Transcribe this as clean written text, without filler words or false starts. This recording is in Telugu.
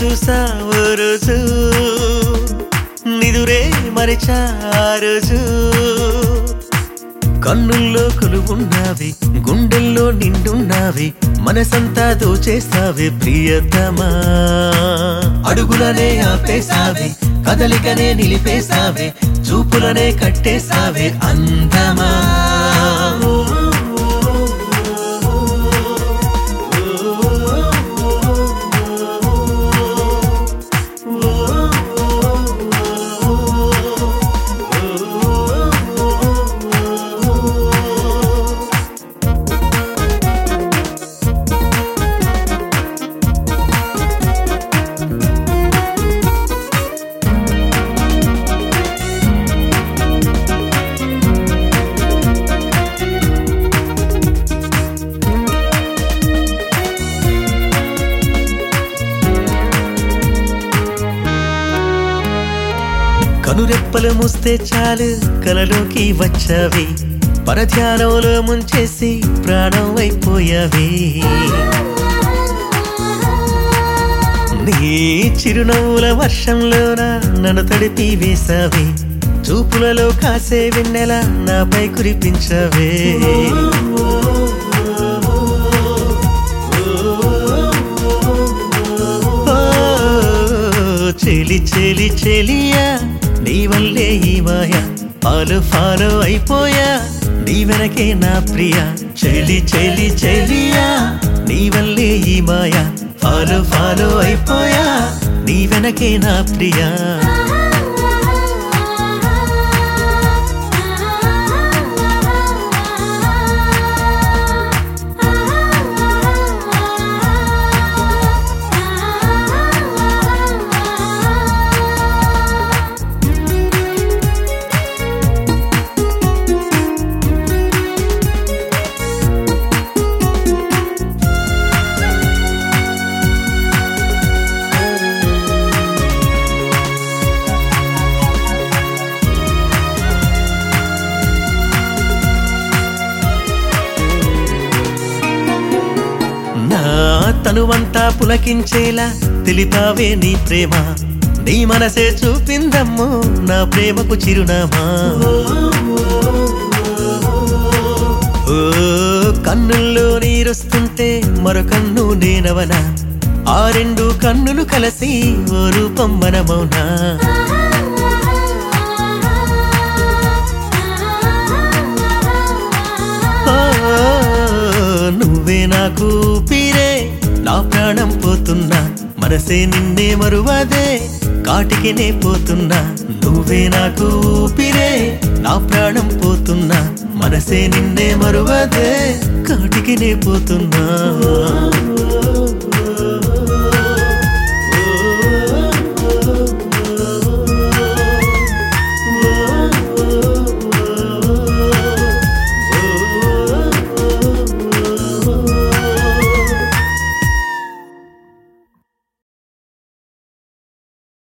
చూసా ఓ రోజు నిదురే మరిచా ఆ రోజు కన్నుల్లో కొలువున్నావి గుండెల్లో నిండున్నావి మనసంతా దోచేస్తావే ప్రియతమా అడుగులనే ఆపేసావే కదలికనే నిలిపేసావే చూపులనే కట్టేసావే అందమా కనురెప్పలు మూస్తే చాలు కలలోకి వచ్చావి పరధ్యానంలో ముంచేసి ప్రాణం అయిపోయావి నీ చిరునవ్వుల వర్షంలోన నన్ను తడిపి వేసావి చూపులలో కాసే వెన్నెల నాపై కురిపించవే చెలి చెలి చెలియా నీ వల్లే ఈ మాయా ఫాలో అయిపోయా నీ వెనకే నా ప్రియా చెలి చెలి చెలియా నీ వల్లే ఈ మాయా ఫాలో అయిపోయా నీ వెనకే నా ప్రియా తనువంతా పులకించేలా తెలిపావే నీ ప్రేమ నీ మనసే చూపిందమ్మో నా ప్రేమకు చిరునామా ఓ కన్నుల్లో నీరొస్తుంటే మరో కన్ను నేనవనా ఆ రెండు కన్నులు కలిసి ఓ రూపం మనమౌనా నువ్వే నాకు పీరే నా ప్రాణం పోతున్నా మనసే నిన్నే మరువదే కాటికి నే పోతున్నా నువ్వే నాకు ఊపిరే నా ప్రాణం పోతున్నా మనసే నిన్నే మరువదే కాటికి నే పోతున్నా